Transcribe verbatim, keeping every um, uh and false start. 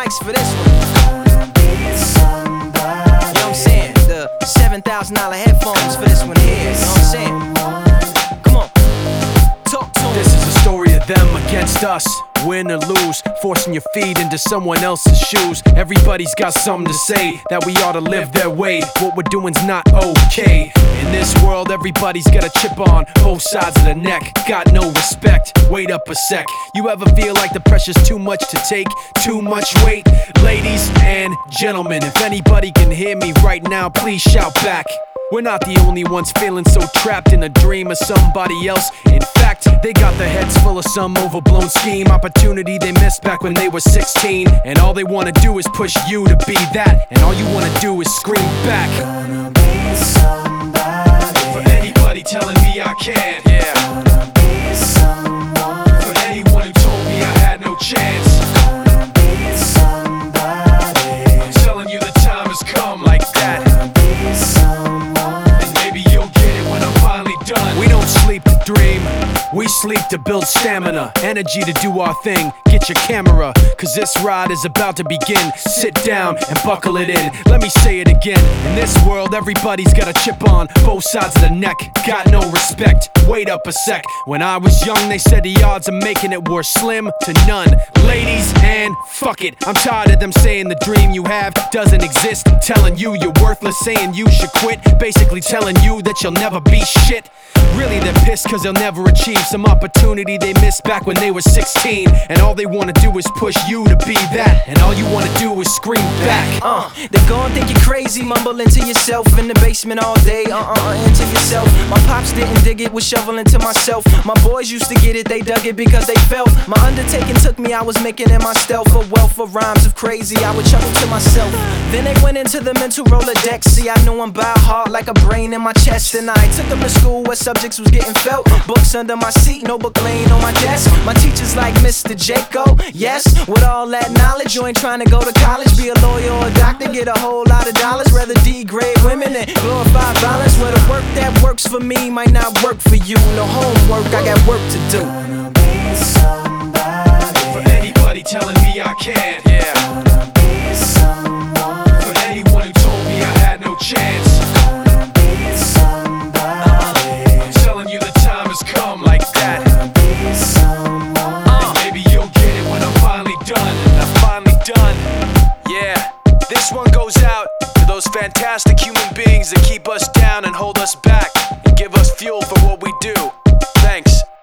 next for this one? You know what I'm saying? The seven thousand dollar headphones for this one here. You know what I'm saying? Come on, talk to 'em. This is a story of them against us. Win or lose, forcing your feet into someone else's shoes. Everybody's got something to say, that we ought to live their way. What we're doing's not okay. In this world, everybody's got a chip on both sides of the neck. Got no respect, wait up a sec. You ever feel like the pressure's too much to take? Too much weight? Ladies and gentlemen, if anybody can hear me right now, please shout back. We're not the only ones feeling so trapped in a dream of somebody else. In fact, they got their heads full of some overblown scheme. Opportunity they missed back when they were sixteen. And all they wanna do is push you to be that. And all you wanna do is scream back. Gonna be somebody. For anybody telling me I can't. Yeah. Gonna be someone. For anyone who told me I had no chance. Gonna be somebody. I'm telling you the time has come like that. Gonna be someone. Maybe you'll get it when I'm finally done. We don't sleep to dream, we sleep to build stamina. Energy to do our thing, get your camera, cause this ride is about to begin. Sit down and buckle it in. Let me say it again. In this world, everybody's got a chip on both sides of the neck. Got no respect, wait up a sec. When I was young, they said the odds of making it were slim to none. Ladies, and fuck it, I'm tired of them saying the dream you have doesn't exist. Telling you you're worthless, saying you should quit. Basically telling you that you'll never be shit. Really they're pissed cause they'll never achieve some opportunity they missed back when they were sixteen. And all they wanna do is push you to be that. And all you wanna do is scream back. Uh, they gon' think you're crazy, mumbling to yourself in the basement all day, uh-uh, into yourself. My pops didn't dig it, was shoveling to myself. My boys used to get it, they dug it because they felt. My undertaking took me, I was making it my stealth. A wealth of rhymes of crazy, I would chuckle to myself. Then they went into the mental Rolodex. See, I knew them by heart like a brain in my chest. And I took them to school where subjects was getting felt. Books under my seat, notebook laying on my desk. My teachers like Mister Jaco, yes. With all that knowledge, you ain't trying to go to college, be a lawyer or a doctor, get a whole lot of dollars. Rather degrade women and glorify violence. Where the work that works for me might not work for you. No homework, I got work to do. Gonna be somebody. For anybody telling me I can't. Yeah. Gonna be someone. For anyone who told me I had no chance. Gonna be somebody. I'm telling you the time has come like that. Gonna be someone. And maybe you'll get it when I'm finally done. And I'm finally done. Yeah. This one goes out to those fantastic human beings that keep us down and hold us back and give us fuel for what we do. Thanks.